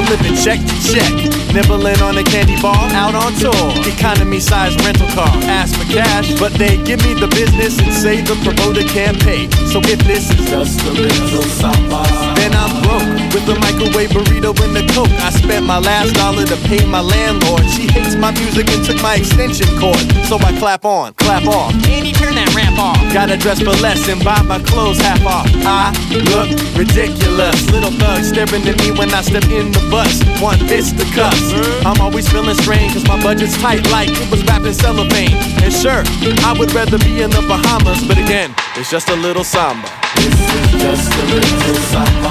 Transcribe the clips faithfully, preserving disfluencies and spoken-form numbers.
living check to check. Nibbling on a candy bar, out on tour. Economy size rental car, ask for cash, but they give me the business and say the promoter can't pay. So if this is just a little samba, then I'm broke with a microwave burrito and the coke. I spent my last dollar to pay my landlord. She hates my music and took my extension cord. So I clap on, clap off. Andy, turn that rap off. Gotta dress for less and buy my clothes half off. I look ridiculous. Little thug staring at me when I step in the bus. Want this to cuss. I'm always feeling strange cause my budget's tight like it was wrapped in cellophane. And sure, I would rather be in the Bahamas, but again, it's just a little samba. This is just a little samba.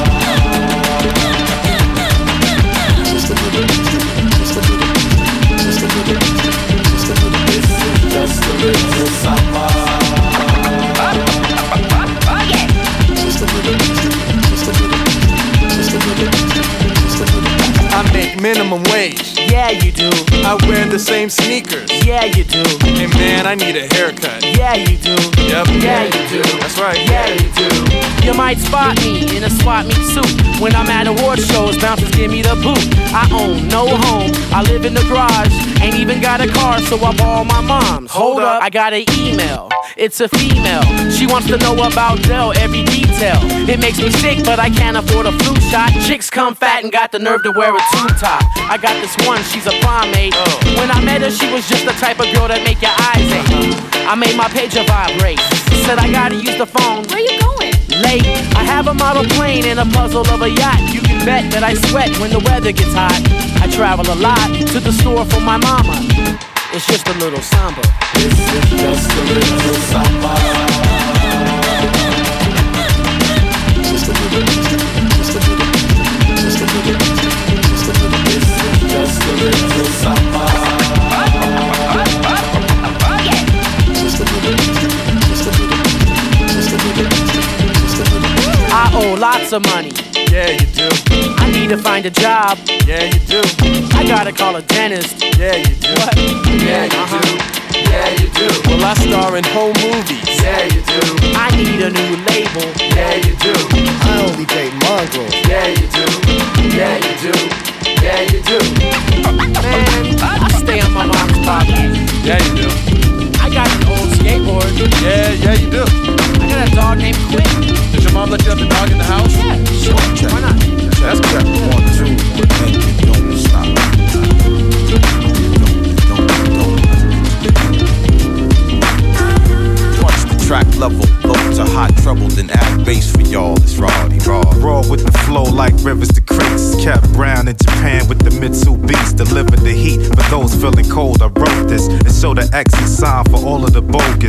Just a little, just a little, just a little, just a little. This is just a little samba. Just a little, just a little, just a little, just a little. I make minimum wage. Yeah, you do. I wear the same sneakers. Yeah, you do. Hey man, I need a haircut. Yeah, you do. Yep. Yeah, you do. That's right. Yeah, you do. You might spot me in a swap meet suit. When I'm at award shows, bouncers give me the boot. I own no home, I live in the garage. Ain't even got a car, so I borrow my mom's. Hold up. I got an email, it's a female. She wants to know about Dell, every detail. It makes me sick, but I can't afford a flu shot. Chicks come fat and got the nerve to wear a tube top. I got this one, she's a primate. Oh. When I met her, she was just the type of girl that make your eyes ache. I made my pager vibrate. Said I gotta use the phone. Where you going? Late. I have a model plane and a puzzle of a yacht. You can bet that I sweat when the weather gets hot. I travel a lot to the store for my mama. It's just a little samba. This is just a little samba. Just a little, just a little, just a little, just a little. This is just a little samba. Just a little, just a little, just a little, just a little. I owe lots of money. Yeah, you do. I need to find a job. Yeah, you do. I gotta call a dentist. Yeah, you do. What? Yeah, you Uh-huh. do. Yeah, you do. Well, I star in home movies. Yeah, you do. I need a new label. Yeah, you do. I only date mongrels. Yeah, you do. Yeah, you do. Yeah, you do. Man, I stay on my mom's pocket. Yeah, you do. I got an old skateboard. Yeah, yeah, you do. I got a dog named Quinn. Did your mom let you have the dog in the house? Yeah, sure. Check. Why not? That's check one, two, and you don't stop. Punch the track level, low to hot trouble, then add bass for y'all. It's raw, he raw. Raw with the flow like rivers to creeks. Kept Brown in Japan with the Mitsubis. Delivered the heat for those feeling cold. I wrote this and show the exit sign for all of the bogus.